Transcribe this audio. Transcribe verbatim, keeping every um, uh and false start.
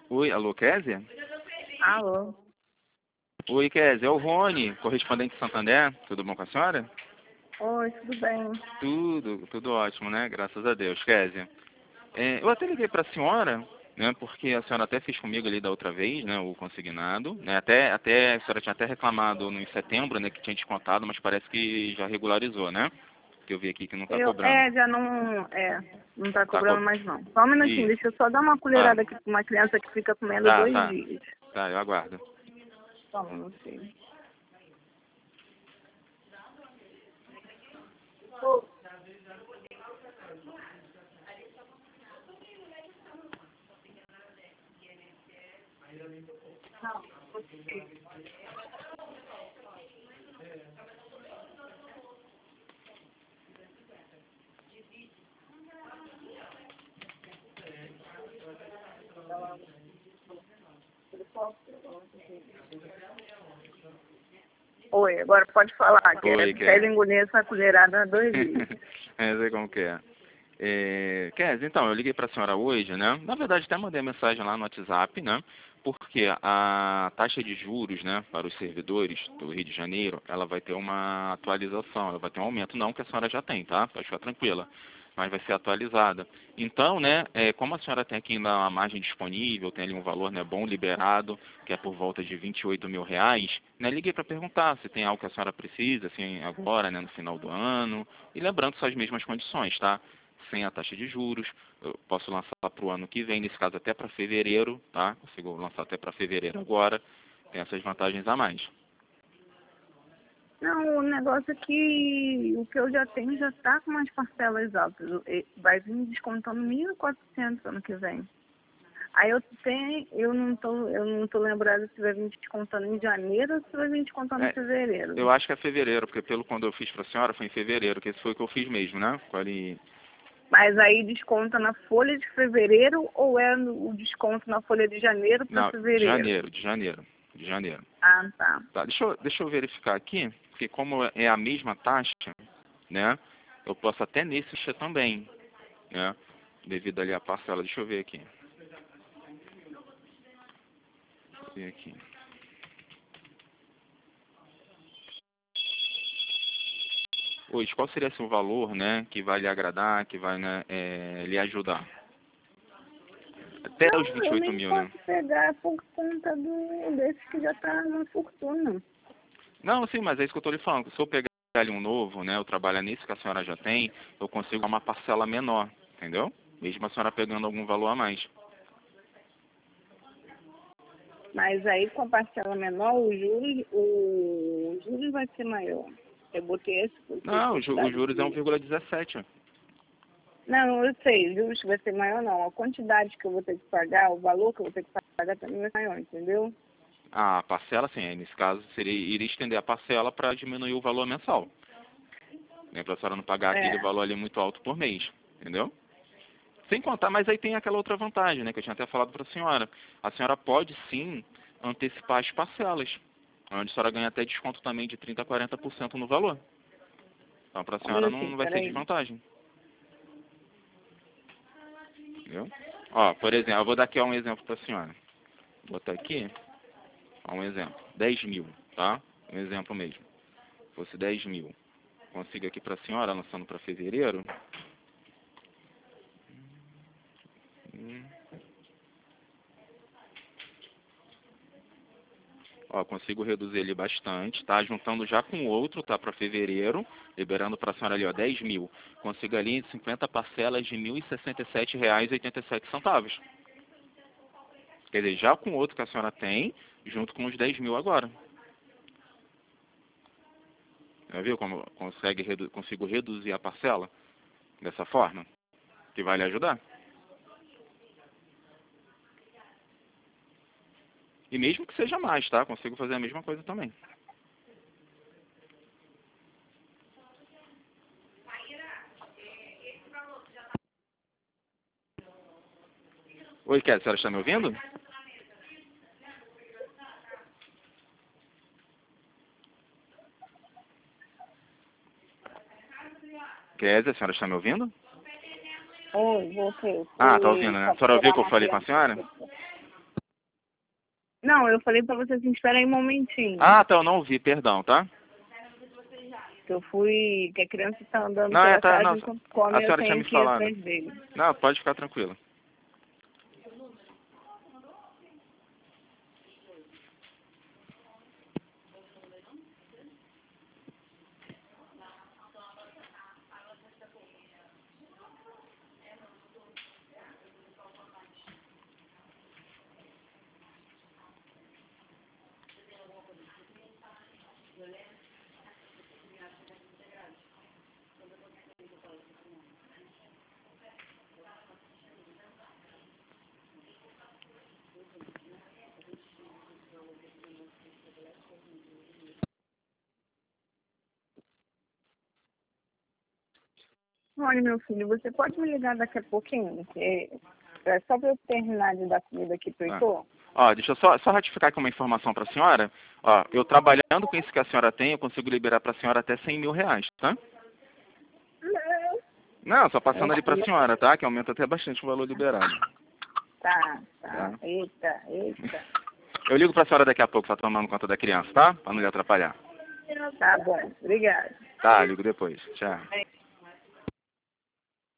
Oi, alô, Kézia? Alô? Oi, Kézia, é o Rony, correspondente de Santander. Tudo bom com a senhora? Oi, tudo bem? Tudo, tudo ótimo, né? Graças a Deus, Kézia. É, eu até liguei para a senhora, né? Porque a senhora até fez comigo ali da outra vez, né? O consignado, né? Até, até, a senhora tinha até reclamado no, em setembro, né? Que tinha descontado, mas parece que já regularizou, né? Que eu vi aqui que não está Eu, cobrando. é, já não, é, não tá Tá cobrando co... mais não. Só um minutinho, Isso. deixa eu só dar uma Tá, colherada aqui pra uma criança que fica comendo tá, dois tá. dias. Tá, eu aguardo. Toma, meu filho. Oi, agora pode falar, que é Oi, pra ele Kézia. engolir essa colherada dois dias. É, sei como que é. É, Kézia, então, eu liguei para a senhora hoje, né? Na verdade, até mandei mensagem lá no WhatsApp, né? Porque a taxa de juros, né, para os servidores do Rio de Janeiro, ela vai ter uma atualização, ela vai ter um aumento, não que a senhora já tem, tá? Pode ficar tranquila, mas vai ser atualizada. Então, né, é, como a senhora tem aqui ainda uma margem disponível, tem ali um valor, né, bom liberado, que é por volta de vinte e oito mil reais, né, liguei para perguntar se tem algo que a senhora precisa, assim, agora, né, no final do ano, e lembrando são as mesmas condições, tá? Sem a taxa de juros, eu posso lançar para o ano que vem, nesse caso até para fevereiro, tá? Consigo lançar até para fevereiro agora, tem essas vantagens a mais. Não, o negócio é que o que eu já tenho já tá com umas parcelas altas. E vai vir descontando mil e quatrocentos ano que vem. Aí eu tenho, eu não tô, eu não tô lembrada se vai vir descontando em janeiro ou se vai vir descontando em É, fevereiro. eu acho que é fevereiro, porque pelo quando eu fiz para a senhora foi em fevereiro, que esse foi o que eu fiz mesmo, né? Com ali, Mas aí desconta na folha de fevereiro ou é no- o desconto na folha de janeiro para não, de fevereiro? janeiro, de janeiro, de janeiro. Ah, tá. Tá, deixa eu, deixa eu verificar aqui, porque como é a mesma taxa, né? Eu posso até nesse mexer também, né? Devido ali à parcela. Deixa eu ver aqui. Deixa eu ver aqui. Hoje, qual seria assim, o valor, né, que vai lhe agradar, que vai, né, é, lhe ajudar? Até os Não, vinte e eu oito nem mil, posso né? pegar por conta do desse que já tá na fortuna. Não, sim, mas é isso que eu estou lhe falando. Se eu pegar ali um novo, né, eu trabalho nisso que a senhora já tem, eu consigo uma parcela menor, entendeu? Mesmo a senhora pegando algum valor a mais. Mas aí com a parcela menor, o juros, o juros vai ser maior. Eu botei esse por Não, os ju- os quantidade juros é de. um vírgula dezessete. Não, eu sei, o juros vai ser maior não. A quantidade que eu vou ter que pagar, o valor que eu vou ter que pagar também vai ser maior, entendeu? A parcela, sim, aí nesse caso, seria iria estender a parcela para diminuir o valor mensal. Né, para a senhora não pagar aquele É. valor ali muito alto por mês, entendeu? Sem contar, mas aí tem aquela outra vantagem, né, que eu tinha até falado para a senhora. A senhora pode sim antecipar as parcelas, onde a senhora ganha até desconto também de trinta a quarenta por cento no valor. Então para a Um senhora não, minutinho, não vai ser peraí. desvantagem. Entendeu? Ó, por exemplo, eu vou dar aqui um exemplo para a senhora. Vou botar aqui, ó, um exemplo. dez mil, tá? Um exemplo mesmo. Se fosse dez mil. Consigo aqui para a senhora, lançando para fevereiro. Hum. Ó, consigo reduzir ele bastante, tá? Juntando já com o outro, tá? Para fevereiro, liberando para a senhora ali, ó, dez mil. Consigo ali cinquenta parcelas de mil e sessenta e sete reais e oitenta e sete centavos. Quer dizer, já com o outro que a senhora tem, junto com os dez mil agora. Já viu como consegue redu consigo reduzir a parcela dessa forma? Que vai lhe ajudar. E mesmo que seja mais, tá? Consigo fazer a mesma coisa também. Oi, Kézia, a senhora está me ouvindo? Kézia, a senhora está me ouvindo? Oi, voltei. Eu Ah, tá ouvindo, fui né? A senhora ouviu o capturar que eu uma falei com a criança. senhora? Não, eu falei pra você assim, espera aí um momentinho. Ah, tá, eu não ouvi, perdão, tá? Que eu fui, que a criança tá andando Não, é, pela tá, casa não, enquanto a come, eu senhora tinha tenho me que ir falado. atrás dele. Não, pode ficar tranquila. Olha, meu filho, você pode me ligar daqui a pouquinho? Que é só pra eu terminar de dar comida aqui pro Ah. Heitor? Ó, deixa eu só, só ratificar aqui uma informação para a senhora. Ó, eu trabalhando com isso que a senhora tem, eu consigo liberar para a senhora até cem mil reais, tá? Não. Não, só passando Meu ali para a filho. senhora, tá? Que aumenta até bastante o valor liberado. Tá, tá. Tá. Eita, eita. Eu ligo para a senhora daqui a pouco, só tomando conta da criança, tá? Para não lhe atrapalhar. Tá bom, obrigada. Tá, ligo depois. Tchau.